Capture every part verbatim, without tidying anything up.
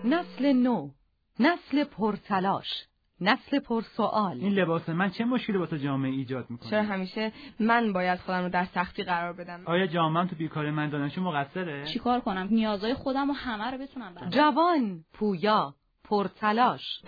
نسل نو، نسل پرتلاش، نسل پرسوال. این لباس من چه مشکلی واسه جامعه ایجاد میکنه؟ چرا همیشه من باید خودم رو در سختی قرار بدم؟ آیا جامعه‌ام تو بیکاری من دانشجو مقصره؟ چیکار کنم نیازهای خودم و همه رو بتونم برام؟ جوان، پویا، پرتلاش،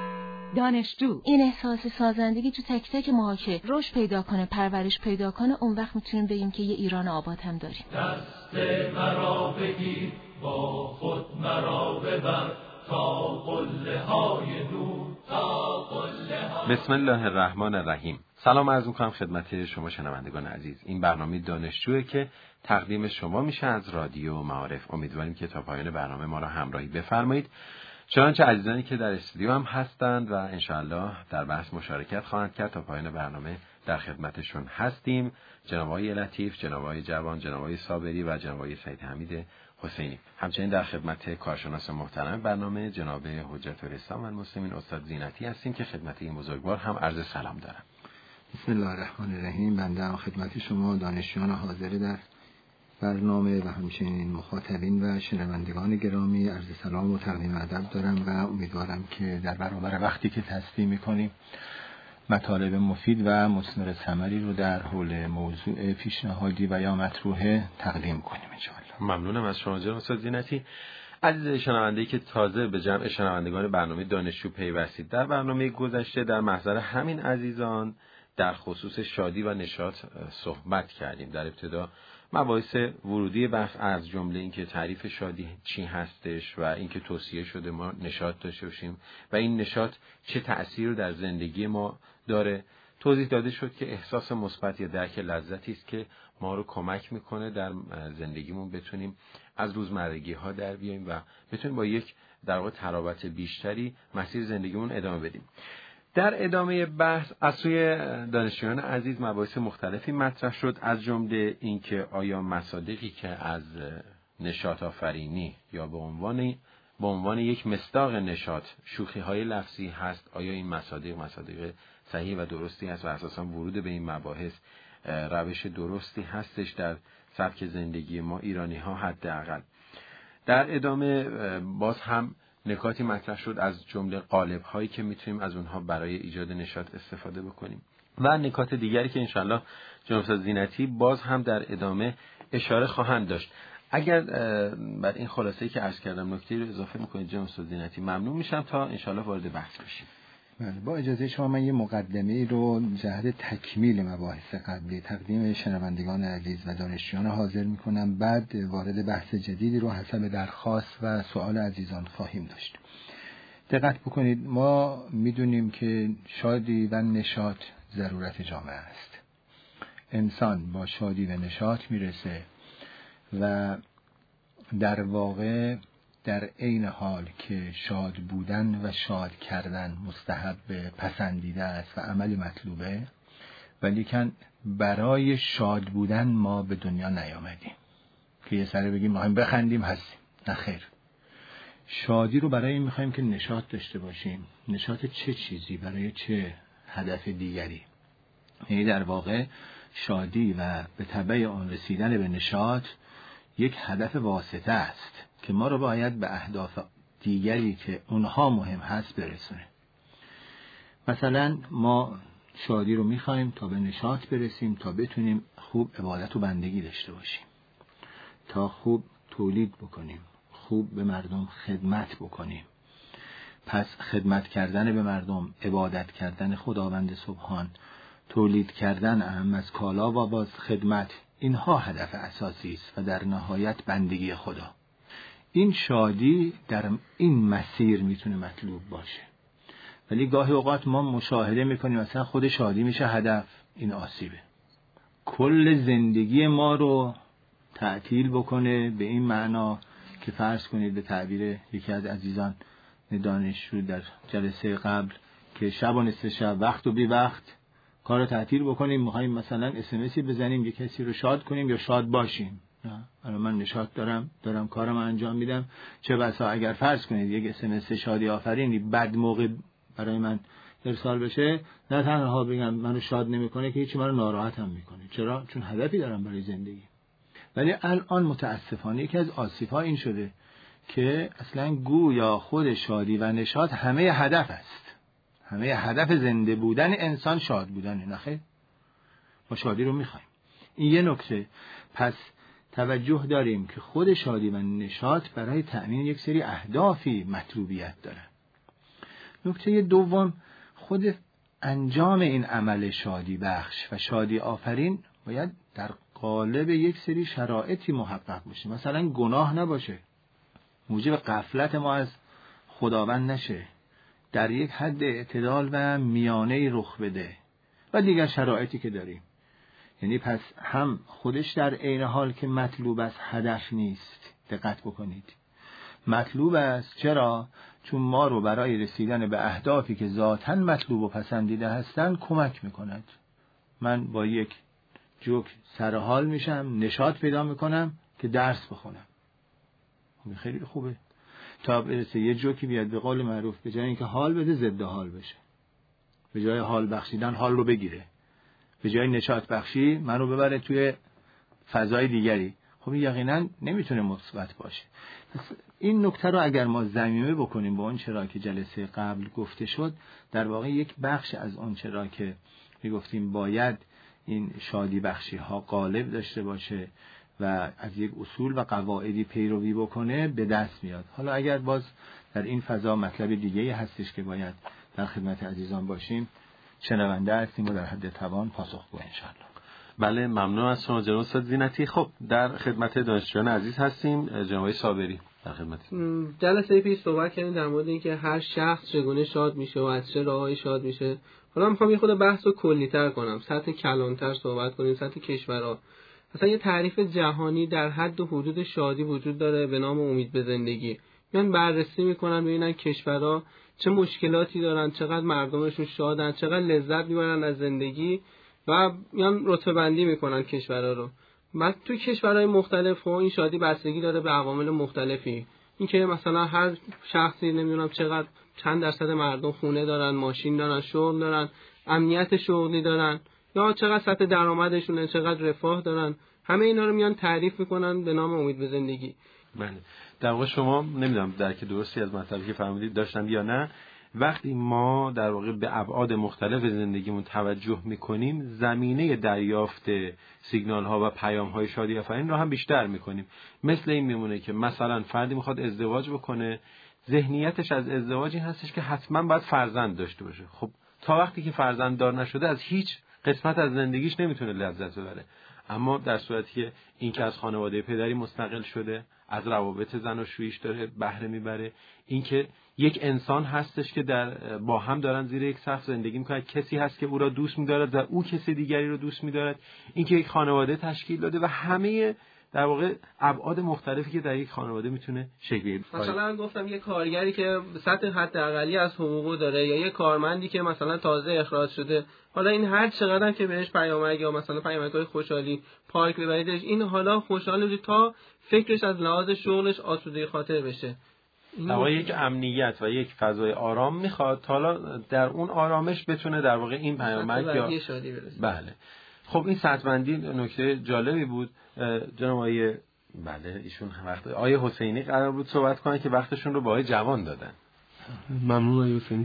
دانشجو. این احساس سازندگی تو تک تک ماها که رشد پیدا کنه، پرورش پیدا کنه، اون وقت میتونیم بگیم که یه ایران آباد هم داریم. دست مرا بگیر، با خود مرا ببر، تا قله های دور، تا قله های. بسم الله الرحمن الرحیم. سلام عرض می‌کنم خدمت شما شنوندگان عزیز. این برنامه دانشجویی که تقدیم شما میشه از رادیو معارف. امیدواریم که تا پایان برنامه ما را همراهی بفرمایید. چنانچه عزیزانی که در استودیو هم هستند و انشاءالله در بحث مشارکت خواهند کرد تا پایان برنامه در خدمتشون هستیم. جناب آقای لطیف، جناب آقای جوان، جناب آقای صابری و جناب آقای سید حمید حسینی. همچنین در خدمت کارشناس محترم برنامه جناب حجت الاسلام والمسلمین استاد زینتی هستیم که خدمت این بزرگوار هم عرض سلام دارم. بسم الله الرحمن الرحیم. بنده هم خدمت شما دانشجویان حاضر در برنامه و همچنین مخاطبین و شنوندگان گرامی عرض سلام و تقدیم ادب دارم و امیدوارم که در برابر وقتی که تصدیح می‌کنیم مطالب مفید و مثمر ثمری رو در حول موضوع پیشنهادی و یا مطروحه تقدیم کنیم ان شاءالله. ممنونم از شما جناب استاد زینتی. عزیز شنونده‌ای که تازه به جمع شنوندگان برنامه دانشجو پیوستید، در برنامه گذشته در محضر همین عزیزان در خصوص شادی و نشاط صحبت کردیم. در ابتدا مباحث ورودی بحث از جمله اینکه تعریف شادی چی هستش و اینکه توصیه شده ما نشاط داشته باشیم و این نشاط چه تأثیری در زندگی ما داره، توضیح داده شد که احساس مثبت یا درک لذتی است که ما رو کمک میکنه در زندگیمون بتونیم از روزمرگی ها در بیاییم و بتونیم با یک در واقع ترابط بیشتری مسیر زندگیمون ادامه بدیم. در ادامه بحث از سوی دانشجویان عزیز مباحث مختلفی مطرح شد، از جمله اینکه آیا مصادیقی که از نشاط آفرینی یا به عنوان به عنوان یک مصداق نشاط شوخی های لفظی هست، آیا این مصادیق مصادیق صحیح و درستی هست و اساسا ورود به این مباحث روش درستی هستش در سبک زندگی ما ایرانی ها حداقل. در ادامه باز هم نکاتی مطرح شد از جمله قالب هایی که میتونیم از اونها برای ایجاد نشاط استفاده بکنیم و نکات دیگری که انشالله جناب استاد زینتی باز هم در ادامه اشاره خواهند داشت. اگر بر این خلاصه‌ای که عرض کردم نکته‌ای رو اضافه میکنید جناب استاد زینتی ممنون میشم تا انشالله وارد بحث بشیم. بله، با اجازه شما من یه مقدمه رو جهت تکمیل مباحث قبلی تقدیم شنوندگان عزیز و دانشجویان حاضر میکنم، بعد وارد بحث جدیدی رو حسب درخواست و سوال عزیزان خواهیم داشت. دقت بکنید، ما میدونیم که شادی و نشاط ضرورت جامعه است. انسان با شادی و نشاط میرسه و در واقع در عین حال که شاد بودن و شاد کردن مستحب پسندیده است و عمل مطلوبه، ولیکن برای شاد بودن ما به دنیا نیامدیم که یه سره بگیم میخوایم بخندیم هستیم. نه خیر، شادی رو برای این میخوایم که نشاط داشته باشیم. نشاط چه چیزی؟ برای چه هدف دیگری؟ یعنی در واقع شادی و به تبع آن رسیدن به نشاط یک هدف واسطه است که ما رو باید به اهداف دیگری که اونها مهم هست برسونه. مثلا ما شادی رو میخوایم تا به نشاط برسیم، تا بتونیم خوب عبادت و بندگی داشته باشیم، تا خوب تولید بکنیم، خوب به مردم خدمت بکنیم. پس خدمت کردن به مردم، عبادت کردن خداوند سبحان، تولید کردن اهم از کالا و باز خدمت، اینها هدف اساسی است و در نهایت بندگی خدا. این شادی در این مسیر میتونه مطلوب باشه، ولی گاهی اوقات ما مشاهده میکنیم مثلا خود شادی میشه هدف. این آسیبه، کل زندگی ما رو تعطیل بکنه به این معنا که فرض کنید به تعبیر یکی از عزیزان دانشجو در جلسه قبل که شب و نصف شب وقت و بی وقت کار رو تعطیل بکنیم، میخوایم مثلا اس ام اسی بزنیم یک کسی رو شاد کنیم یا شاد باشیم. نه، الان من نشاط دارم دارم کارم انجام میدم، چه بسا اگر فرض کنید یک اس ام اس شادی آفرینی بد موقع برای من ارسال بشه، نه تنها بگم منو شاد نمیکنه که هیچی منو ناراحت هم میکنه. چرا؟ چون هدفی دارم برای زندگی. ولی الان متاسفانه یکی از آسیب‌ها این شده که اصلا گویا خود شادی و نشاط همه هدف است. همه هدف زنده بودن انسان شاد بودن. نخیر، ما شادی رو میخوایم. این یه نکته. پس توجه داریم که خود شادی و نشاط برای تأمین یک سری اهدافی مطلوبیت داره. نکته دوم، خود انجام این عمل شادی بخش و شادی آفرین باید در قالب یک سری شرایطی محقق باشه. مثلا گناه نباشه، موجب غفلت ما از خداوند نشه، در یک حد اعتدال و میانه رخ بده و دیگر شرایطی که داریم. یعنی پس هم خودش در عین حال که مطلوب است هدف نیست. دقت بکنید، مطلوب است. چرا؟ چون ما رو برای رسیدن به اهدافی که ذاتاً مطلوب و پسندیده هستند کمک میکند. من با یک جوک سرحال میشم، نشاط پیدا میکنم که درس بخونم. خیلی خوبه. تا برسه یه جوکی بیاد به قول معروف به جای اینکه حال بده ضد حال بشه، به جای حال بخشیدن حال رو بگیره، به جای نشاط بخشی منو ببره توی فضای دیگری. خب یقینا نمیتونه مثبت باشه. این نکته رو اگر ما ضمیمه بکنیم با اون چرا که جلسه قبل گفته شد، در واقع یک بخش از اون چرا که میگفتیم باید این شادی بخشی ها غالب داشته باشه و از یک اصول و قواعدی پیروی بکنه به دست میاد. حالا اگر باز در این فضا مطلب دیگه‌ای هستش که باید در خدمت عزیزان باشیم، شنونده هستیم و در حد توان پاسخگو انشاءالله. بله، ممنون از شما جناب استاد زینتی. خب در خدمت دانشجویان عزیز هستیم. جناب صابری در خدمت. جلسه پیش صحبت کردیم در مورد اینکه هر شخص چگونه شاد میشه و از چه راهی شاد میشه. حالا میخوام یه خود بحث رو کلی‌تر کنم، سطح کلان‌تر صحبت کنیم، سطح کشورها. مثلا یه تعریف جهانی در حد و حدود شادی وجود داره به نام امید به زندگی. میان بررسی میکنن ببینن کشورها چه مشکلاتی دارن، چقدر مردمشون شادن، چقدر لذت میبرن از زندگی و میان رتبه بندی میکنن کشورها رو. بعد تو کشورهای مختلف ها این شادی بستگی داره به عوامل مختلفی. اینکه مثلا هر شخصی نمیدونم چقدر چند درصد مردم خونه دارن، ماشین دارن، شغل دارن، امنیت شغلی دارن، یا چقدر سطح درآمدشونه، چقدر رفاه دارن. همه اینا رو میان تعریف میکنن به نام امید به زندگی. بله، در واقع شما نمیدونم درک درستی از مطلبی که فرمودید داشتم یا نه. وقتی ما در واقع به ابعاد مختلف زندگیمون توجه میکنیم، زمینه دریافت سیگنال ها و پیام های شادی آفرین رو هم بیشتر میکنیم. مثل این میمونه که مثلا فردی میخواد ازدواج بکنه، ذهنیتش از ازدواج این هستش که حتما باید فرزند داشته باشه. خب تا وقتی که فرزند دار نشده از هیچ قسمت از زندگیش نمیتونه لذت ببره. اما در صورتی که این که از خانواده پدری مستقل شده، از روابط زن و شویش داره بهره میبره، این که یک انسان هستش که در با هم دارن زیر یک سقف زندگی میکنن، کسی هست که او را دوست می‌دارد و او کسی دیگری رو دوست می‌دارد، این که یک خانواده تشکیل داده و همه در واقع ابعاد مختلفی که در یک خانواده میتونه شکل بگیره. مثلا گفتم یه کارگری که سطح حداقلی از حقوقو داره، یا یه کارمندی که مثلا تازه اخراج شده، حالا این هر چقدر که بهش پیامک یا مثلا پیامک‌های خوشحالی پارک ببریدش، این حالا خوشحال تا فکرش از لحاظ شغلش آسوده خاطر بشه. در یک امنیت و یک فضای آرام میخواد، حالا در اون آرامش بتونه در واقع این پیامک یا شادی برسه. بله. خب این سطح‌بندی نکته جالبی بود. جناب آقای بله ایشون وقت آقای حسینی قرار بود صحبت کنن که وقتشون رو با آقای جوان دادن. ممنون آقای حسینی.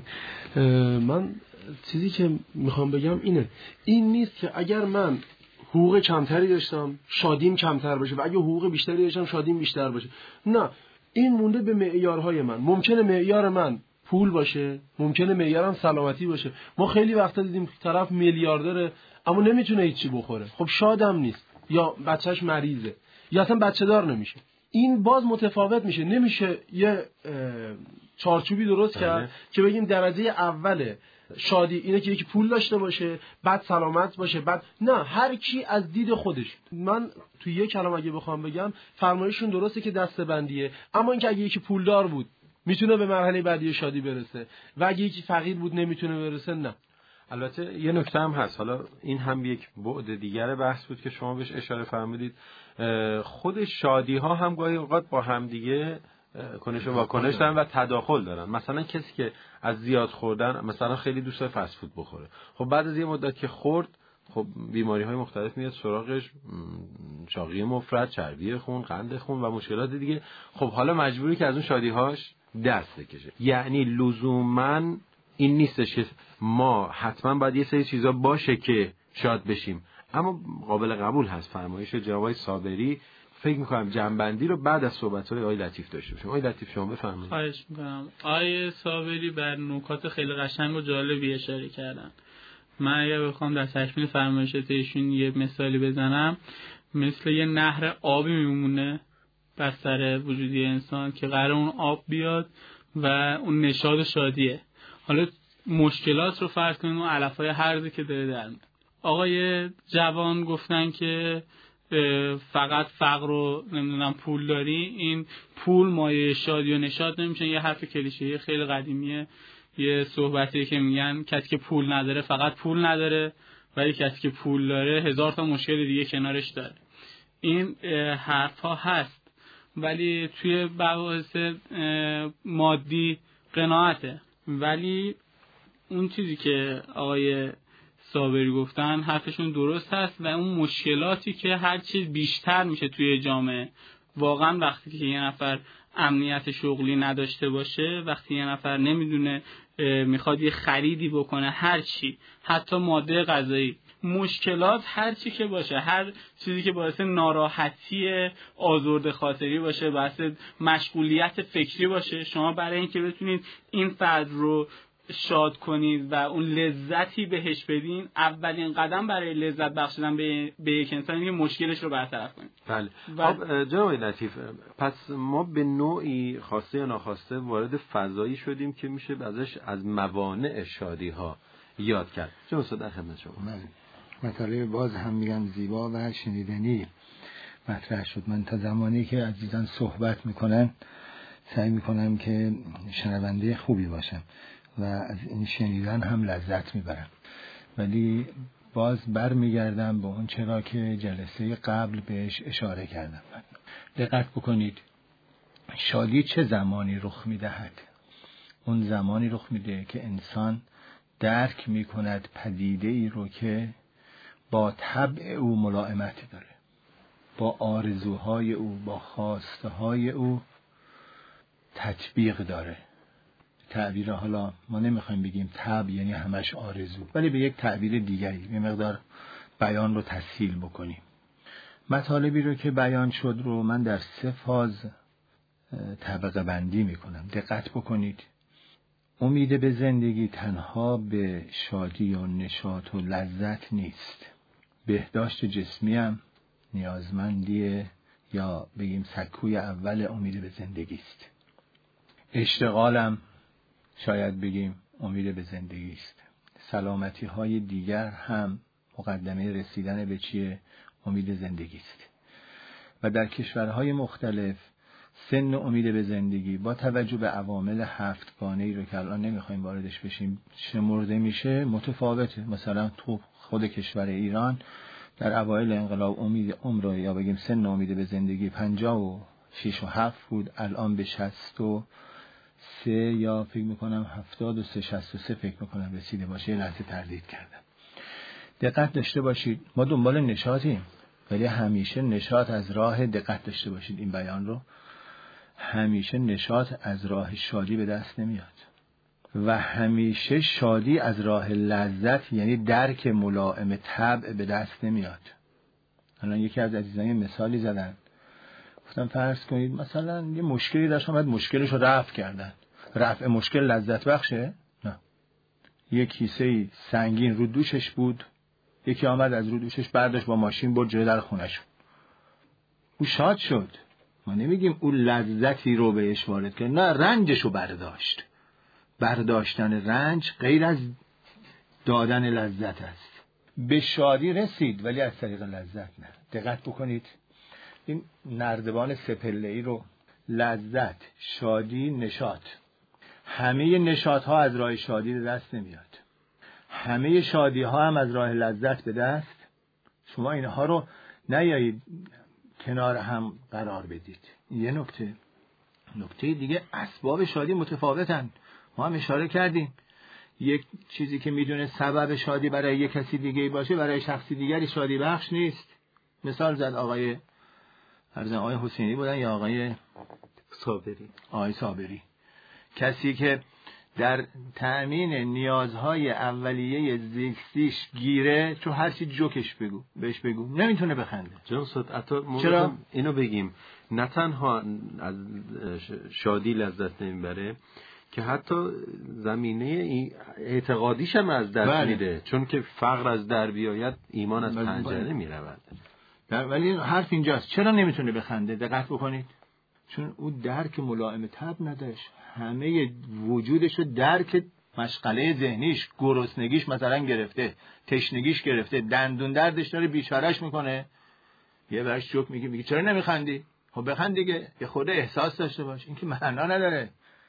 من چیزی که میخوام بگم اینه، این نیست که اگر من حقوق کمتری داشتم شادیم کمتر باشه و اگه حقوق بیشتری داشتم شادیم بیشتر باشه. نه، این مونده به معیارهای من. ممکنه معیار من پول باشه، ممکنه معیارم سلامتی باشه. ما خیلی وقتا دیدیم طرف میلیاردره اما نمیتونه هیچی بخوره، خب شادم نیست، یا بچهش مریضه، یا اصلا بچه دار نمیشه. این باز متفاوت میشه. نمیشه یه چارچوبی درست کرد که بگیم درجه اوله شادی اینه که یکی پول داشته باشه، بعد سلامت باشه، بعد نه، هر کی از دید خودش. من تو یک کلام اگه بخوام بگم فرمایششون درسته که دسته‌بندیه، اما اینکه اگه یکی پولدار بود میتونه به مرحله بعدی شادی برسه و اگه یکی فقیر بود نمیتونه برسه، نه. البته یه نکته هم هست، حالا این هم یک بعد دیگر بحث بود که شما بهش اشاره فرمودید. خود شادی ها هم گاهی اوقات با هم دیگه کنش و واکنش دارن و تداخل دارن. مثلا کسی که از زیاد خوردن مثلا خیلی دوست داره فست فود بخوره، خب بعد از یه مدت که خورد خب بیماری های مختلف میاد سراغش، چاقی مفرط، چربی خون، قند خون و مشکلات دیگه. خب حالا مجبوری که از اون شادی‌هاش دست بکشه. یعنی لزوماً این نیستش که ما حتما باید یه سری چیزا باشه که شاد بشیم، اما قابل قبول هست فرمایش جناب صابری. فکر می‌کنم جنبندی رو بعد از صحبت‌های آقای لطیف داشته باشیم. آقای لطیف شما بفرمایید. خواهش می‌کنم. آقای صابری بر نکات خیلی قشنگ و جالبی اشاره کردن. من اگه بخوام در تکمیل فرمایشات ایشون یه مثالی بزنم، مثل یه نهر آبی میمونه بر سر وجودی انسان که قرار اون آب بیاد و اون نشاط و شادیه. حالا مشکلات رو فرض کنیم اون علفای هرزی که داره در میاد. آقای جوان گفتن که فقط فقر و نمیدونم پول داری، این پول مایه شادی و نشاط نمیشه. یه حرف کلیشه‌ای خیلی قدیمیه، یه صحبتی که میگن کسی که پول نداره فقط پول نداره، ولی کسی که پول داره هزار تا مشکل دیگه کنارش داره. این حرف ها هست، ولی توی مباحث مادی قناعته. ولی اون چیزی که آقای صابری گفتن حرفشون درست هست و اون مشکلاتی که هر چیز بیشتر میشه توی جامعه، واقعا وقتی که یه نفر امنیت شغلی نداشته باشه، وقتی یه نفر نمیدونه میخواد یه خریدی بکنه، هر چی، حتی ماده غذایی، مشکلات هر چی که باشه، هر چیزی که باعث ناراحتی آزرده خاطری باشه، باعث مشغولیت فکری باشه، شما برای اینکه بتونید این فرد رو شاد کنید و اون لذتی بهش بدین، اولین قدم برای لذت بخشیدن به, به یک انسان اینه مشکلش رو برطرف کنید. بله. و... خب جناب لطیف، پس ما به نوعی خواسته یا ناخواسته وارد فضایی شدیم که میشه ازش از موانع شادی ها یاد کرد. چه استاد در خدمت شما. مطالب باز هم میگم زیبا و شنیدنی مطرح شد. من تا زمانی که عزیزان صحبت میکنن سعی میکنم که شنونده خوبی باشم و از این شنیدن هم لذت میبرم، ولی باز بر میگردم به اون چرا که جلسه قبل بهش اشاره کردم. دقت بکنید، شادی چه زمانی رخ میدهد؟ اون زمانی رخ میده که انسان درک میکند پدیده ای رو که با طبع او ملائمت داره، با آرزوهای او، با خواسته های او تطبیق داره. تعبیر حالا ما نمیخوایم بگیم طبع یعنی همش آرزو، ولی به یک تعبیر دیگری یه مقدار بیان رو تسهیل بکنیم. مطالبی رو که بیان شد رو من در سه فاز طبقه بندی میکنم. دقت بکنید، امید به زندگی تنها به شادی و نشاط و لذت نیست. بهداشت جسمی هم نیازمندیه، یا بگیم سکوی اول امید به زندگی است. اشتغالم شاید بگیم امید به زندگی است. سلامتی های دیگر هم مقدمه رسیدن به چیه؟ امید زندگی است. و در کشورهای مختلف سن امید به زندگی با توجه به عوامل هفتگانه‌ای رو که الان نمیخوایم واردش بشیم شمرده میشه متفاوته. مثلا تو خود کشور ایران در اوایل انقلاب امید عمر یا بگیم سن امید به زندگی پنجاه و شش و هفت بود، الان به شصت و سه یا فکر میکنم هفتاد و سه شصت و سه فکر میکنم رسیده باشه. یه لحظه تردید کردم. دقت داشته باشید، ما دنبال نشاطیم، ولی همیشه نشاط از راه، دقت داشته باشید این بیان رو، همیشه نشاط از راه شادی به دست نمیاد و همیشه شادی از راه لذت یعنی درک ملائم طبع به دست نمیاد. الان یکی از عزیزان یه مثالی زدن، گفتم فرض کنید مثلا یه مشکلی داشتن، بعد مشکلش رو رفع کردن. رفع مشکل لذت بخشه؟ نه. یک کیسه سنگین رو دوشش بود، یکی آمد از رو دوشش برداشت با ماشین برد جلوی در خونش، او شاد شد. ما نمیگیم او لذتی رو بهش وارد کرد، نه، رنجش رو برداشت. برداشتن رنج غیر از دادن لذت است. به شادی رسید ولی از طریق لذت نه. دقت بکنید این نردبان سپله‌ای رو، لذت، شادی، نشاط، همه نشاط ها از راه شادی به دست نمیاد، همه شادی ها هم از راه لذت به دست. شما اینها رو نیایید کنار هم قرار بدید. یه نکته نکته دیگه، اسباب شادی متفاوتن. ما هم اشاره کردیم یک چیزی که میدونه سبب شادی برای یک کسی دیگه باشه برای شخصی دیگری شادی بخش نیست. مثال زد آقای فرزن آقای حسینی بودن یا آقای صابری. آقای صابری. کسی که در تأمین نیازهای اولیه زیستیش گیره، تو هر چی جوکش بگو بهش بگو نمیتونه بخنده. جناب صد حتی چرا اینو بگیم نه تنها از شادی لذت نمیبره که حتی زمینه اعتقادیش هم از دست بله. میده، چون که فقر از در بیاید ایمان از پنجره میرود. ولی حرف اینجاست چرا نمیتونه بخنده؟ دقت بکنید، چون او درک ملائم طبع نداشت. همه وجودش رو درک مشغله ذهنیش، گرسنگیش مثلا گرفته، تشنگیش گرفته، دندون دردش داره بیچارهش میکنه. یه برش جوک میگه میگه چرا نمیخندی؟ خب بخند دیگه، یه خود احساس داشته باش. این که معنا نداره.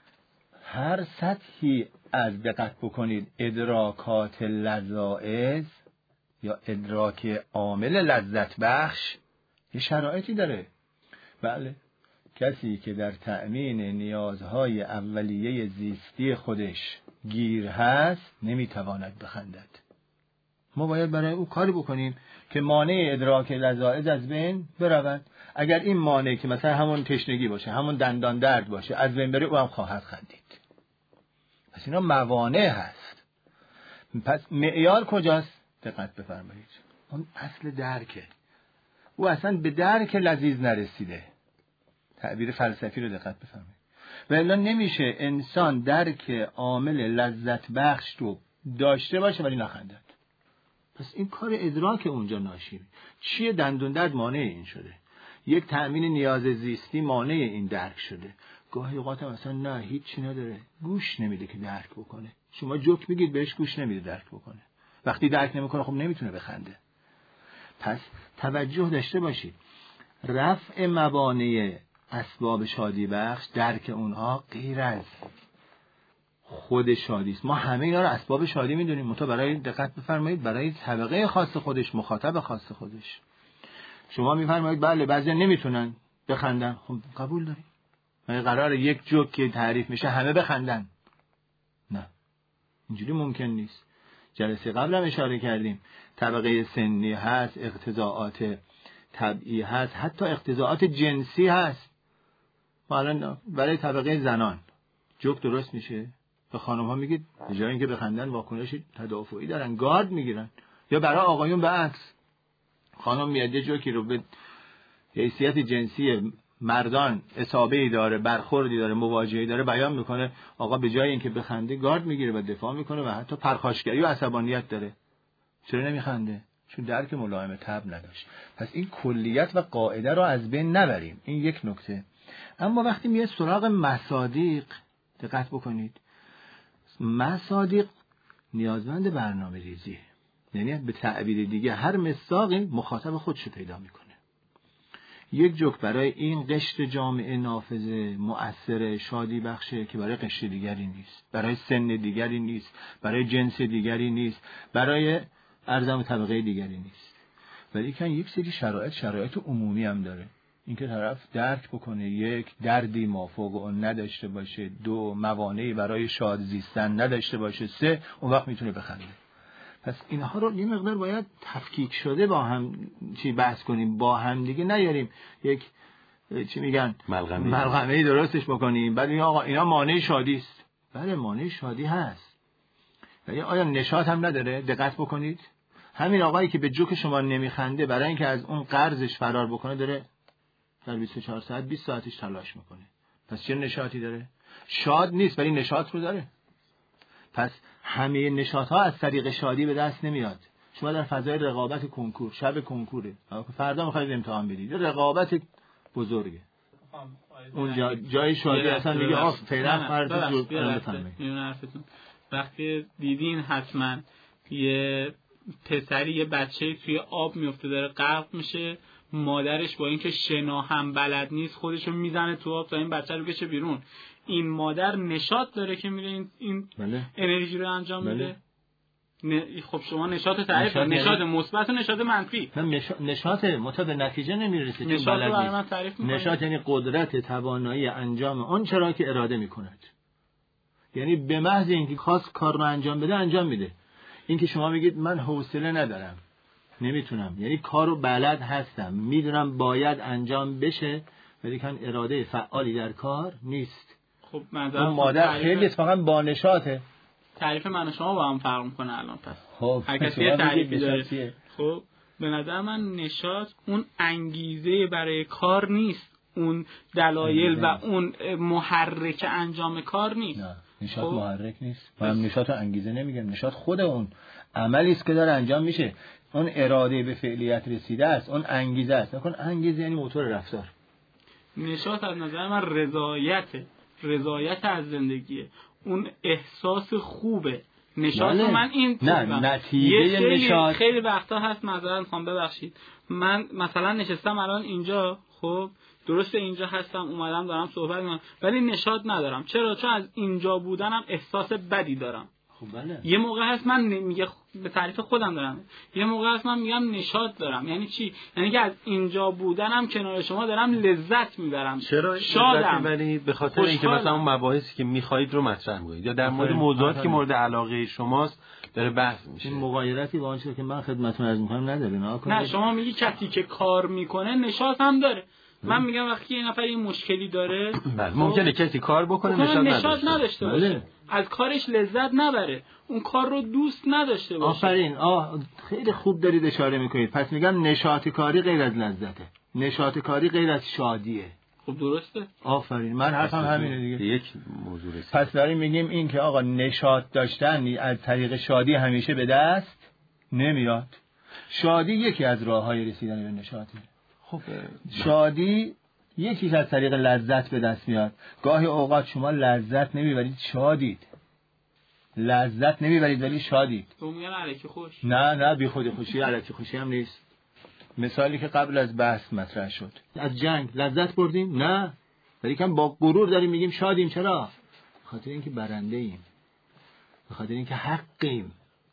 هر سطحی از دقت بکنید ادراکات لذائذ یا ادراک عامل لذت بخش یه شرایطی داره. بله، کسی که در تأمین نیازهای اولیه زیستی خودش گیر هست نمیتواند بخندد. ما باید برای او کاری بکنیم که مانع ادراک لذائذ از بین برود. اگر این مانع که مثلا همون تشنگی باشه، همون دندان درد باشه، از بین بره، او هم خواهد خندید. پس اینا موانع هست. پس معیار کجاست؟ دقت بفرمایید. اون اصل درکه. او اصلا به درک لذیذ نرسیده. تعبیر فلسفی رو دقت بفرمایید. و الا نمیشه انسان درک عامل لذت بخش رو داشته باشه ولی نخندد. پس این کار ادراک اونجا ناشی. چیه دندون درد مانع این شده؟ یک تأمین نیاز زیستی مانع این درک شده. گاهی اوقات مثلا نه هیچی نداره، گوش نمیده که درک بکنه. شما جوک میگید بهش گوش نمیده درک بکنه. وقتی درک نمیکنه خب نمیتونه بخنده. پس توجه داشته باشید. رفع موانع اسباب شادی بخش، درک اونها غیر از خود شادی است. ما همه اینا رو اسباب شادی میدونیم، منتها برای دقت بفرمایید برای طبقه خاص خودش، مخاطب خاص خودش. شما میفرمایید بله بعضی نمیتونن بخندن، خب قبول داریم. مگه قراره یک جوک که تعریف میشه همه بخندن؟ نه، اینجوری ممکن نیست. جلسه قبل هم اشاره کردیم طبقه سنی هست، اقتضاعات طبعی هست، حتی اقتضاعات جنسی هست. حالا برای طبقه زنان جوک درست میشه، به خانم ها میگید به جای اینکه بخندن واکنش تدافعی دارن، گارد میگیرن. یا برای آقایون به عکس، خانم میاد یه جوکی رو به حیثیت جنسی مردان اصابه‌ای داره، برخوردی داره، مواجهه‌ای داره بیان میکنه، آقا به جای اینکه بخنده گارد میگیره و دفاع میکنه و حتی پرخاشگری و عصبانیت داره. چرا نمیخنده؟ چون درک ملائم طبع نداشت. پس این کلیت و قاعده رو از بین نبریم. این یک نکته. اما وقتی میاد سراغ مصادیق دقت بکنید. مصادیق نیازمند برنامه ریزی، یعنی به تعبیر دیگه هر مصداقی مخاطب خودشو پیدا میکنه. یک جوک برای این قشر جامعه نافذه مؤثر شادی بخشه که برای قشر دیگری نیست، برای سن دیگری نیست، برای جنس دیگری نیست، برای ارزم طبقه دیگری نیست. ولی که یک سری شرایط شرایط عمومی هم داره. اینکه طرف درک بکنه، یک دردی مافوق اون نداشته باشه، دو موانعی برای شاد زیستن نداشته باشه، سه اون وقت میتونه بخنده. پس اینها رو یه مقدار باید تفکیک شده با هم چی بحث کنیم، با هم دیگه نیاریم یک چی میگن ملغمه ملغمه‌ای درستش بکنیم بعد آقا اینا مانع شادی است. بله مانع شادی هست، ولی آیا نشاط هم نداره؟ دقت بکنید. همین آقایی که به جوک شما نمیخنده برای اینکه از اون قرضش فرار بکنه داره در بیست و چهار ساعت بیست ساعتش تلاش میکنه. پس چه نشاطی داره؟ شاد نیست ولی نشاط رو داره. پس همه نشاط ها از طریق شادی به دست نمیاد. شما در فضای رقابت کنکور، شب کنکوره، فردا میخواید امتحان بدید، رقابت بزرگه، اونجا جای شادی اصلا دیگه آف فعلا فردا جور بفهمید. وقتی دیدین حتما یه پسری یه بچه‌ای توی آب میفته داره غرق میشه، مادرش با اینکه شنا هم بلد نیست خودشو میزنه تو آب تا این بچه رو بکشه بیرون. این مادر نشاط داره که میره این, این بله. انرژی رو انجام بله. میده. ن... خب شما نشاط تعریف نشاط, نشاط مثبت و نشاط منفی. نشاط نشاط مطابق نتیجه نمیرسه. نشاط رو برای من تعریف میکنه. نشاط یعنی قدرت توانایی انجام اون چرا که اراده میکند. یعنی به محض اینکه خواست کار رو انجام بده انجام میده. اینکه شما میگید من حوصله ندارم نمیتونم، یعنی کارو بلد هستم میدونم باید انجام بشه ولی کن اراده فعالی در کار نیست. خب اون مادر خیلی اتفاقا با نشاطه. تعریف من و شما با هم فرق میکنه الان. پس خب هر کسی یه تعریفی داره. خب به نظر من نشاط اون انگیزه برای کار نیست، اون دلایل و اون محرک انجام کار نیست. نه نشاط خب؟ محرک نیست. من نشاط و انگیزه نمیگم، نشاط خود اون عملی است که داره انجام میشه. اون اراده به فعلیت رسیده است، اون انگیزه است. نکن انگیزه یعنی موتور رفتار. نشاط از نظر من رضایته، رضایت از زندگیه، اون احساس خوبه. نشاط رو من این نه نتیجه نشاط خیلی وقتا هست معذرت میخوام ببخشید، من مثلا نشستم الان اینجا، خب درسته اینجا هستم اومدم دارم صحبت میکنم ولی نشاط ندارم. چرا؟ چون از اینجا بودنم احساس بدی دارم. خب بله. یه موقع هست من میگه به تعریف خودم دارم، یه موقع هست من میگم نشاط دارم. یعنی چی؟ یعنی که از اینجا بودنم کنار شما دارم لذت میبرم. چرا شادم؟ ولی به خاطر اینکه مثلا اون مباحثی که میخواهید رو مطرح میکنید یا در مورد موضوعاتی که مورد علاقه شماست داره بحث میشه. این مغایرتی با آنچه که من خدمتتون عرض میکنم نداره. نه نه شما میگی کسی که کار میکنه نشاط هم داره. من میگم وقتی یه نفر این مشکلی داره بله ممکنه کسی کار بکنه نشاط, نشاط نداشته باشه، از کارش لذت نبره، اون کار رو دوست نداشته باشه. آفرین. آه خیلی خوب دارید اشاره میکنید. پس میگم نشاط کاری غیر از لذته، نشاط کاری غیر از شادیه. خب درسته. آفرین. من حرفم همینه دیگه. یک موضوع رسید. پس داریم میگیم این که آقا نشاط داشتن از طریق شادی همیشه به دست نمیاد. شادی یکی از راههای رسیدن به نشاطه. خب شادی یکیش از طریق لذت به دست میاد. گاهی اوقات شما لذت نمیبرید شادید، لذت نمیبرید ولی شادید. تو میگن الکی خوش. نه نه بی خود خوشی الکی خوشی هم نیست. مثالی که قبل از بحث مطرح شد، از جنگ لذت بردیم؟ نه، ولی کم با غرور داریم میگیم شادیم. چرا؟ به خاطر اینکه برنده ایم، به خاطر اینکه حقیم.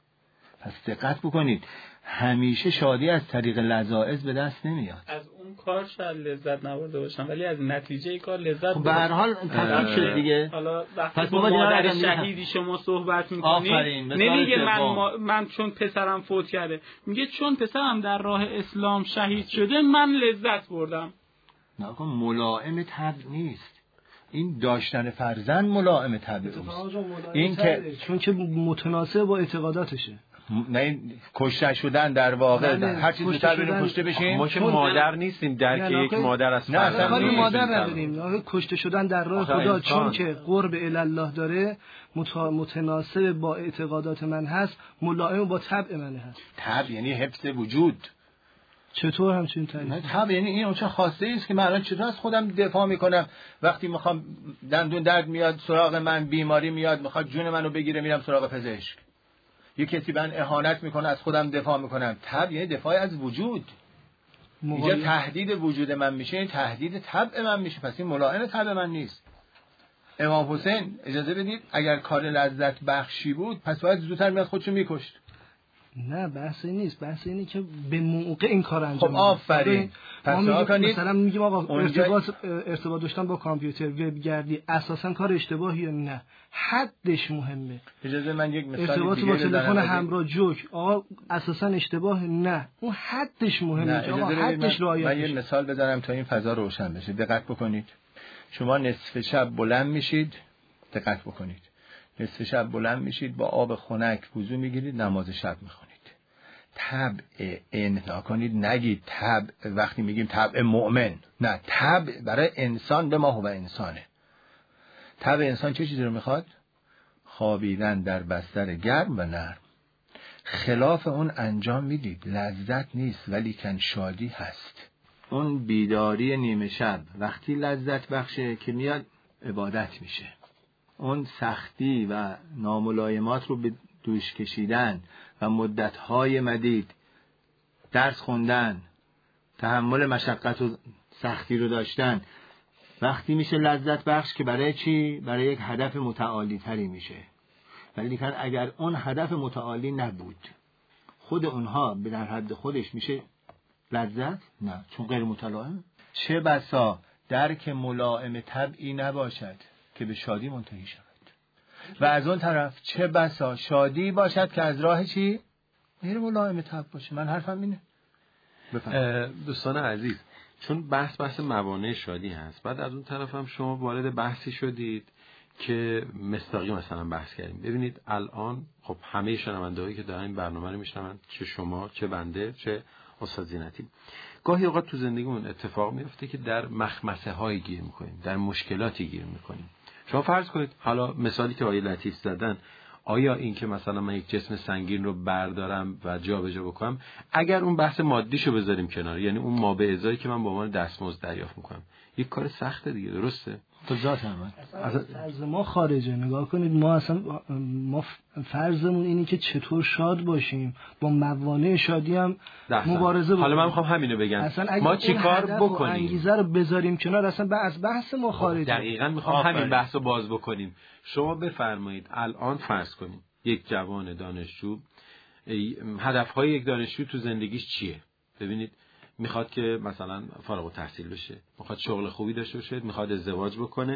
پس دقت بکنید همیشه شادی از طریق لذائذ به دست نمیاد. از اون کار شاید لذت نبرده باشم ولی از نتیجه کار لذت خب به هر حال تفکیک شد دیگه. حالا وقتی با مادر شهیدی شما صحبت میکنید نمیگه من ما من چون پسرم فوت کرده، میگه چون پسرم در راه اسلام شهید شده من لذت بردم. نه آقا ملائم طبع نیست. این داشتن فرزند ملائم طبع است. این که چون که متناسب با اعتقاداتشه. نه کشته شدن در واقع هر چیز زودتر بریم کشته بشیم. ما که مادر نیستیم درک یک مادر از فرزند. نه اصلا مادر نداریم. کشته شدن در راه خدا چون که قرب الله داره متناسب با اعتقادات من هست، ملائم با طبع من هست. طبع یعنی حفظ وجود. چطور همچین تعریف؟ نه طبع یعنی این اون چه خواسته است که من الان چطور از خودم دفاع میکنم وقتی میخوام دندون درد میاد سراغ من، بیماری میاد میخواد جون منو بگیره میرم سراغ پزشک. یه کسی من اهانت میکنه از خودم دفاع میکنم. طبع یعنی دفاع از وجود. اینجا تهدید وجود من میشه، این تهدید طبع من میشه. پس این ملائم طبع من نیست. امام حسین اجازه بدید اگر کار لذت بخشی بود پس باید زودتر میاد خودشو میکشت. نه بحث این نیست، بحث اینه که به موقع این کار انجام خب آفرین. پس ما کنید مثلا میگیم آقا ارتباط ارتباط داشتن با کامپیوتر وبگردی اساسا کار اشتباهیه؟ نه، حدش مهمه. اجازه من یک مثال ارتباط با تلفن همراه جوک آقا اساسا اشتباه؟ نه، اون حدش مهمه. آقا حدش رعایت من یه مثال بزنم تا این فضا روشن بشه. دقت بکنید. شما نصف شب بلند میشید، دقت بکنید. نصف شب بلند میشید با آب خنک وضو میگیرید نماز شب میخونید. طبع انها کنید، نگید طبع وقتی میگیم طبع مؤمن، نه، طبع برای انسان به ما هو انسانه. طبع انسان چه چیزی رو میخواد؟ خوابیدن در بستر گرم و نرم. خلاف اون انجام میدید، لذت نیست ولی کن شادی هست. اون بیداری نیمه شب وقتی لذت بخشه که میاد عبادت میشه. اون سختی و ناملایمات رو به دوش کشیدن و مدت‌های مدید درس خوندن، تحمل مشقت و سختی رو داشتن وقتی میشه لذت بخش که برای چی؟ برای یک هدف متعالی تری میشه. ولی که اگر اون هدف متعالی نبود خود اونها به در حد خودش میشه لذت؟ نه، چون غیر متلائم. چه بسا درک ملائم طبعی نباشد که به شادی منتهی شود. و از اون طرف چه بسا شادی باشد که از راه چی؟ غیر ملائم طبع باشه. من حرفم اینه. دوستان عزیز، چون بحث بحث موانع شادی هست، بعد از اون طرف هم شما وارد بحثی شدید که مصداقی مثلا بحث کردیم. ببینید الان خب همه شنونده‌هایی که دارن این برنامه رو میشنون، چه شما چه بنده چه استاد زینتی، گاهی اوقات تو زندگیمون اتفاق میفته که در مخمسه هایی گیر میکنیم، در مشکلاتی گیر میکنیم. شما فرض کنید حالا مثالی که آقای لطیف زدن، آیا این که مثلا من یک جسم سنگین رو بردارم و جابجا بکنم، اگر اون بحث مادیشو بذاریم کنار، یعنی اون ما به ازایی که من با عنوان دستمزد دریافت میکنم، یک کار سخته دیگه، درسته؟ تو ذات هم از ما خارجه. نگاه کنید، ما اصلا ما فرضمون اینه که چطور شاد باشیم، با موانع شادی هم مبارزه بکنیم. حالا من میخوام همینو بگم، ما چیکار بکنیم؟ انگیزه رو بذاریم کنار، اصلا از بحث ما خارجه. دقیقاً میخوام همین بحثو باز بکنیم. شما بفرمایید الان فرض کنیم یک جوان دانشجو، هدفهای یک دانشجو تو زندگیش چیه؟ ببینید، میخواد که مثلا فارغ التحصیل بشه، میخواد شغل خوبی داشته باشه، میخواد ازدواج بکنه،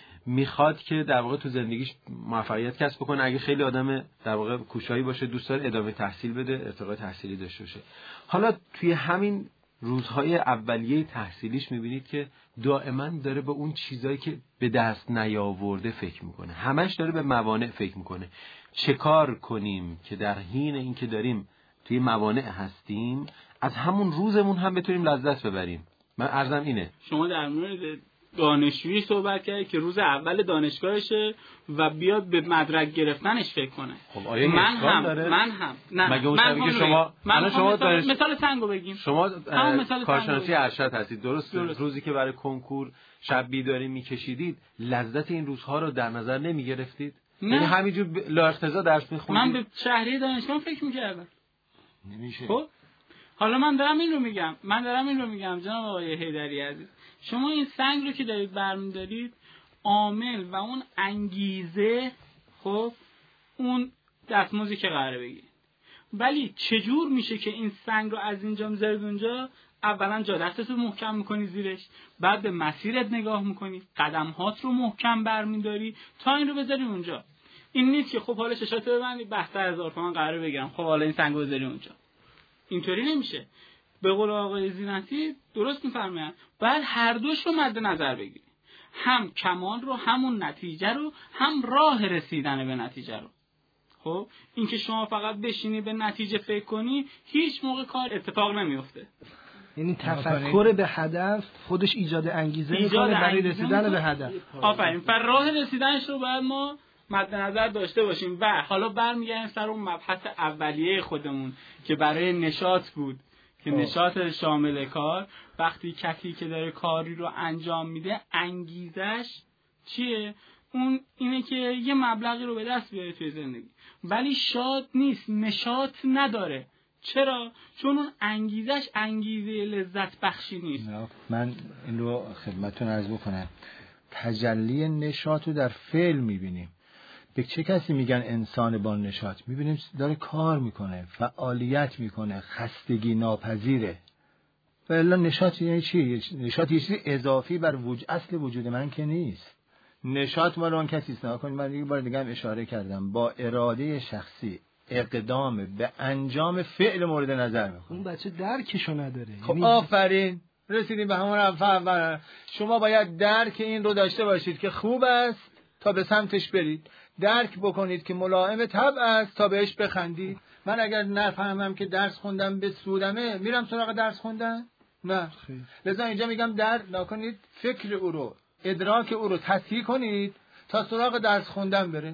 میخواد که در واقع تو زندگیش موفقیت کسب بکنه. اگه خیلی آدم در واقع کوشایی باشه، دوست داره ادامه تحصیل بده، ارتقای تحصیلی داشته باشه. حالا توی همین روزهای اولیه تحصیلیش میبینید که دائما داره به اون چیزایی که به دست نیاورده فکر میکنه، همش داره به موانع فکر میکنه. چه کار کنیم که در حین این که داریم توی موانع هستیم، از همون روزمون هم بتونیم لذت ببریم؟ من عرضم اینه. شما در مورد دانشجویی صحبت کردید که روز اول دانشگاهشه و بیاد به مدرک گرفتنش فکر کنه. خب آیا من هم داره؟ من هم نه مگه اون من که شما من شما مثال, دانش... مثال سنگو بگیم. شما کارشناسی ارشد هستید، درست؟ درست. روزی که برای کنکور شب بیداری میکشیدید، لذت این روزها رو در نظر نمیگرفتید؟ یعنی همینجور ب... لا اقتضا درس میخوندید؟ من به شهریه دانشگاه فکر میکردم. نمیشه. خب حالا من دارم این رو میگم من دارم این رو میگم جناب آقای حیدری عزیز، شما این سنگ رو که دارید برمی‌دارید، عامل و اون انگیزه، خب اون دستمزدی که قراره بگیرید، ولی چجور میشه که این سنگ رو از اینجا میذارید اونجا؟ اولا جا دستت رو محکم میکنی زیرش، بعد به مسیرت نگاه میکنی، قدمهات رو محکم برمی‌داری تا این رو بذاری اونجا. این نیست که خب حالا چشاتو ببندی بحث هزار تومان قراره بگیرم، خب حالا این سنگ رو بذاری اونجا. اینطوری نمیشه. به قول آقای زینتی درست میفرمایند، باید هر دوش رو مد نظر بگیری، هم کمال رو، همون نتیجه رو، هم راه رسیدن به نتیجه رو. خب این که شما فقط بشینی به نتیجه فکر کنی، هیچ موقع کار اتفاق نمیفته. یعنی تفکر به هدف خودش ایجاد انگیزه میکنه برای رسیدن به هدف. آفرین. پر راه رسیدنش رو باید ما مد نظر داشته باشیم. و حالا برمیگردیم سر اون مبحث اولیه خودمون که برای نشاط بود، که نشاط شامل کار. وقتی کسی که داره کاری رو انجام میده، انگیزش چیه؟ اون اینه که یه مبلغی رو به دست بیاره توی زندگی، ولی شاد نیست، نشاط نداره. چرا؟ چون اون انگیزش انگیزه لذت بخشی نیست. من این رو خدمتتون عرض بکنم، تجلی نشاط رو در فعل میبینیم. به چه کسی میگن انسان با نشاط؟ میبینیم داره کار میکنه، فعالیت میکنه، خستگی ناپذیره. و الا نشاط یعنی چی؟ نشاط یه چیز اضافی بر وجود اصل وجود من که نیست. نشاط مال اون کسی است. نکنید من یک بار دیگه هم اشاره کردم، با اراده شخصی اقدام به انجام فعل مورد نظر میکنه. اون بچه درکشو نداره. خب یعنی آفرین، رسیدیم به همون اول. شما باید درک این رو داشته باشید که خوب است تا به سمتش برید، درک بکنید که ملائم طبع است تا بهش بخندید. من اگر نفهمم که درس خوندم به سودمه، میرم سراغ درس خوندن؟ نه. لذا اینجا میگم در نکنید، فکر او رو، ادراک او رو تصحیح کنید تا سراغ درس خوندن بره.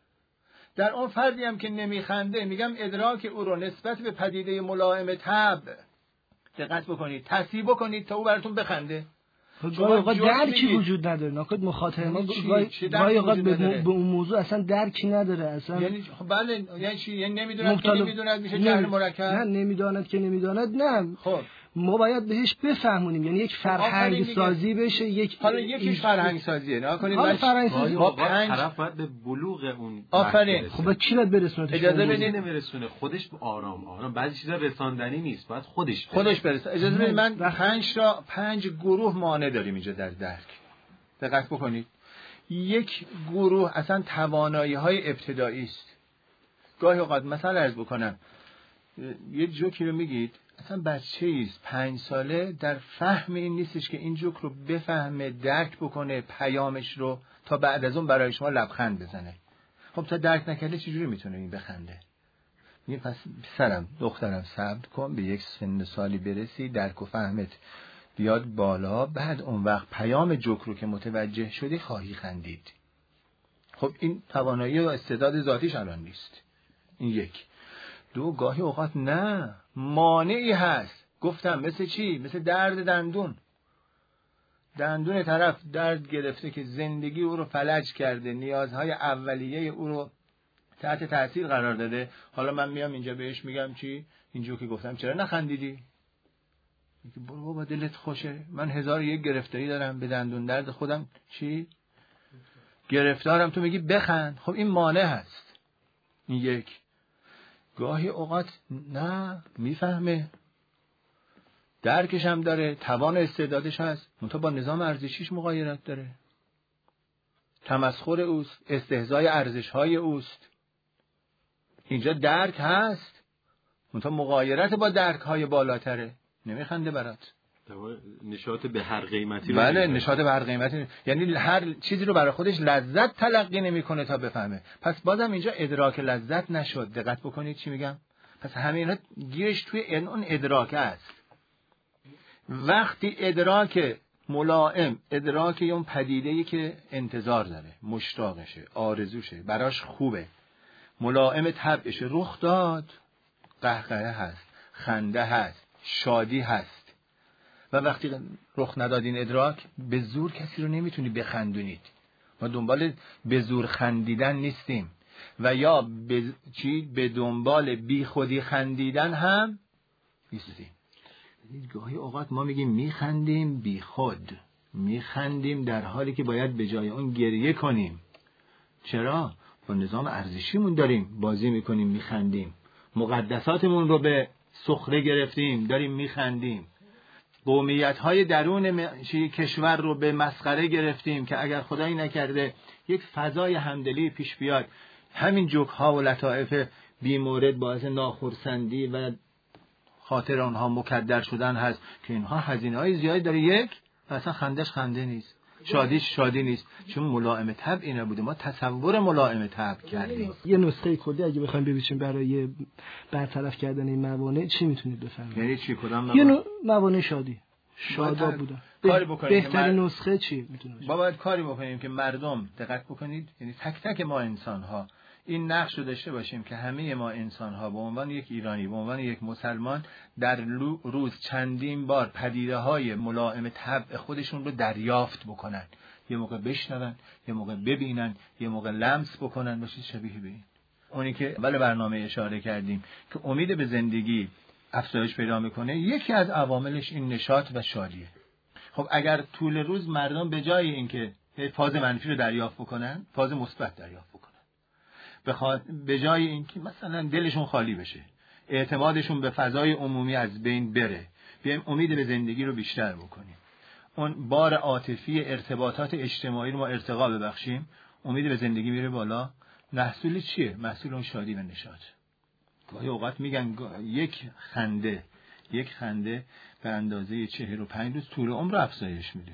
در اون فردی هم که نمیخنده، میگم ادراک او رو نسبت به پدیده ملائم طبع دقت بکنید، تصحیح بکنید تا او براتون بخنده. گاهی اوقات درکی وجود نداره. ناکد مخاطب ما گاهی اوقات به اون موضوع اصلا درکی نداره اصلا. یعنی خب بله، یعنی چی؟ یعنی نمیدوند که نمیدوند میشه جهل مرکب؟ نه نمیداند که نمیداند. نه خب ما باید بهش بفهمونیم، یعنی یک فرهنگ سازی بشه. یک حالا یکیش فرهنگ سازیه. نه کنید من فرهنگ سازی با پنج طرف باید به بلوغ اون آفرین. خب چی باید برسونه؟ اجازه بدید نمیرسونه خودش، به آرام آرام. بعضی چیزا رساندنی نیست، باید خودش برسه. خودش برسه. اجازه بدید من پنج تا پنج گروه مانع داریم اینجا در درک. دقت بکنید. یک گروه اصلا توانایی های ابتدایی است. گاهی اوقات مثلا عرض بکنم، یه جوکی رو میگید، اصلا بچه ایست پنج ساله در فهم این نیستش که این جوک رو بفهمه، درک بکنه پیامش رو، تا بعد از اون برای شما لبخند بزنه. خب تا درک نکرده چجوری میتونه این بخنده؟ میگه پس پسرم دخترم صبر کن، به یک سن سالی برسی، درک و فهمت بیاد بالا، بعد اون وقت پیام جوک رو که متوجه شدی خواهی خندید. خب این توانایی و استعداد ذاتیش الان نیست. این یک. دو، گاهی اوقات نه، مانعی هست. گفتم مثل چی؟ مثل درد دندون. دندون طرف درد گرفته که زندگی او رو فلج کرده، نیازهای اولیه او رو تحت تاثیر قرار داده. حالا من میام اینجا بهش میگم چی؟ اینجا که گفتم چرا نخندیدی؟ میگه برو بابا دلت خوشه، من هزار یک گرفتاری دارم به دندون درد خودم چی؟ گرفتارم، تو میگی بخند. خب این مانع هست. این یک. گاهی اوقات نه، میفهمه، درکش هم داره، توان استعدادش هست، منتها با نظام ارزشیش مغایرت داره. تمسخر اوست، استهزای ارزش‌های اوست. اینجا درک هست، منتها مغایرت با درک‌های بالاتره. نمیخنده برات. نشاط به هر قیمتی. بله، نشاط به هر قیمتی، یعنی هر چیزی رو برای خودش لذت تلقی نمیکنه تا بفهمه. پس بازم اینجا ادراک لذت نشد. دقت بکنید چی میگم. پس همه اینا گیرش توی اون ادراک است. وقتی ادراک ملائم، ادراک اون پدیده‌ای که انتظار داره، مشتاقشه، آرزوشه، براش خوبه، ملائم طبعشه، رخ داد، قهقهه هست، خنده هست، شادی هست. و وقتی رخ نداد این ادراک، به زور کسی رو نمیتونی بخندونید. ما دنبال به زور خندیدن نیستیم و یا به چی به دنبال بی خودی خندیدن هم نیستیم. گاهی اوقات ما میگیم میخندیم بی خود، میخندیم در حالی که باید به جای اون گریه کنیم. چرا؟ با نظام ارزشیمون داریم بازی میکنیم، میخندیم. مقدساتمون رو به سخره گرفتیم، داریم میخندیم. قومیت‌های درون کشور رو به مسخره گرفتیم که اگر خدایی نکرده یک فضای همدلی پیش بیاد، همین جوک‌ها و لطائف بی‌مورد باعث ناخرسندی و خاطر آنها مکدر شدن هست که اینها هزینه‌های زیادی داره. یک، اصلا خندش خنده نیست، شادیش شادی نیست، چون ملائم طبع نبوده. ما تصور ملائم طبع کردیم. یه نسخه کلی اگه بخوایم ببینیم برای برطرف کردن این موانع چی میتونید بفهمید؟ یعنی چی؟ کدام یه نوع موانع شادی شاداب بودن. کاری بکنیم بهترین مر... نسخه چی میتونه باشه؟ ما باید کاری بکنیم که مردم، دقت بکنید، یعنی تک تک ما انسان ها این نقش رو داشته باشیم که همه ما انسان ها به عنوان یک ایرانی، به عنوان یک مسلمان، در روز چندین بار پدیده های ملائم طبع خودشون رو دریافت بکنن. یه موقع بشنون، یه موقع ببینن، یه موقع لمس بکنن، باشه شبیه به این. اونی که اول برنامه اشاره کردیم که امید به زندگی افزایش پیدا میکنه، یکی از عواملش این نشاط و شادیه. خب اگر طول روز مردم به جای اینکه فاز منفی رو دریافت بکنن، فاز مثبت دریافت بکنن، بخواد به جای اینکه مثلا دلشون خالی بشه، اعتمادشون به فضای عمومی از بین بره، بیایم امید به زندگی رو بیشتر بکنیم، اون بار عاطفی ارتباطات اجتماعی رو ما ارتقا ببخشیم، امید به زندگی میره بالا. محصول چیه؟ محصول اون شادی و نشاط. گاهی اوقات میگن یک خنده یک خنده به اندازه چهل و پنج روز طول عمر رو افزایش میده.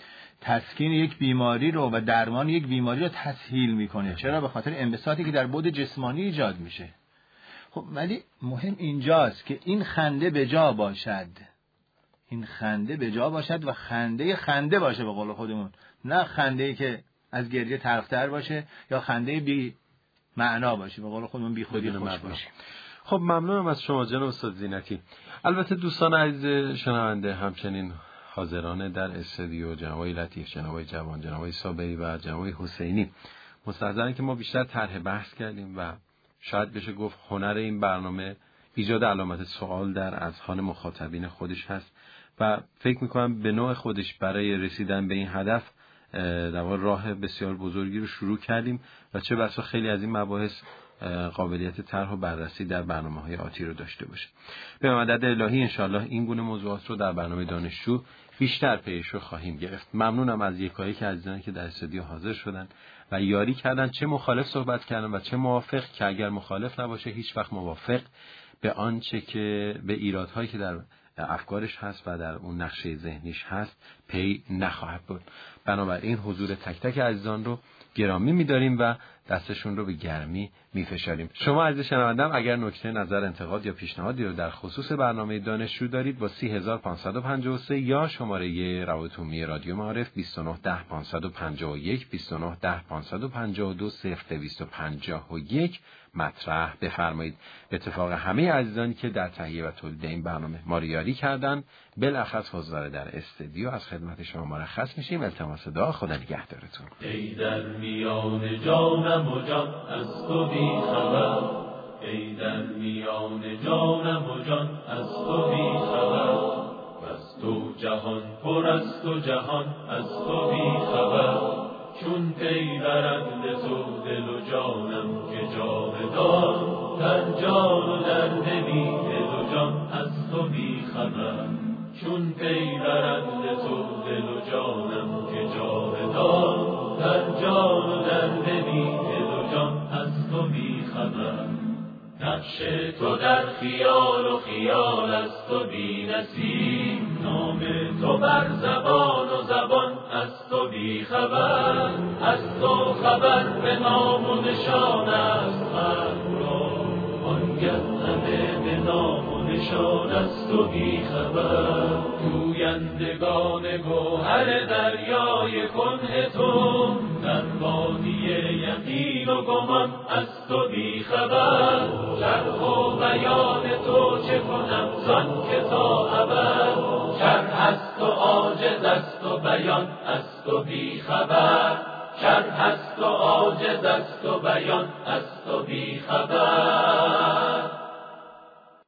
تسکین یک بیماری رو و درمان یک بیماری رو تسهیل میکنه. چرا؟ به خاطر انبساطی که در بعد جسمانی ایجاد میشه. خب ولی مهم اینجاست که این خنده به جا باشد، این خنده به جا باشد و خنده خنده باشه به قول خودمون، نه خنده‌ای که از گریه تلختر باشه یا خنده بی معنا باشه، به قول خودمون بی خودی خوش باشه. خب ممنونم از شما جناب استاد زینتی. البته دوستان عزیز شنونده، همچنین حاضران در استودیو، جناب لطیف، جناب جوان، جناب صابری و جناب حسینی، مستحضرن که ما بیشتر طرح بحث کردیم و شاید بشه گفت هنر این برنامه ایجاد علامت سوال در اذهان مخاطبین خودش هست و فکر میکنم به نوع خودش برای رسیدن به این هدف در واقع راه بسیار بزرگی رو شروع کردیم و چه بسا خیلی از این مباحث قابلیت طرح و بررسی در برنامه‌های آتی رو داشته باشه. به مدد الهی انشالله این گونه موضوعات رو در برنامه دانشجو بیشتر پیش رو خواهیم گرفت. ممنونم از یکایی که عزیزانی که در استودیو حاضر شدن و یاری کردن، چه مخالف صحبت کردن و چه موافق، که اگر مخالف نباشه هیچ وقت موافق به آنچه که به ایرادهایی که در افکارش هست و در اون نقشه ذهنیش هست پی نخواهد بود. بنابراین حضور تک تک عزیزان رو گرامی می‌داریم و دستشون رو به گرمی می‌فشاریم. شما عزیز شنوندم اگر نکته، نظر، انتقاد یا پیشنهادی رو در خصوص برنامه دانشجو دارید با سی هزار پانصد و پنجاه و سه یا شماره روابط عمومی رادیو معارف بیست و نه ده پانصد و پنجاه و یک بیست و نه ده پانصد و پنجاه و دو صفر دویست و پنجاه و یک مطرح بفرمایید. به اتفاق همه عزیزانی که در تهیه و تولید این برنامه ما رو یاری کردن، بالاخص حضار در استودیو، از خدمت شما مرخص میشیم. التماس دعا، خدا نگهدارتون. ای در میان جانم و جان از تو بی خبر، ای در میان جانم و جان از تو بی خبر، از تو جهان پر از تو جهان از تو بی خبر، چون پی برد تو دل و جانم که جاودان، در جان و در دلی دل و جان از تو بی خبر، چون پی برد تو دل و جانم که جاودان، در جان و در دلی دل و جان از تو بی خبر. نقش تو در خیال و خیال از تو بی نصیب، نام تو بر زبان و زبان از تو بی خبر، از تو خبر به نام و نشان از خلق را، آنگه همه به نام و نشان از تو بی خبر. جویندگان گوهر دریای کنه تو، در وادی یقین و گمان از تو بی خبر، شرح و بیان تو چه کنم زان که تا ابد، شرح است و عاجز است و بیان از تو بی خبر، شرح است و عاجز است و بیان از تو بی خبر.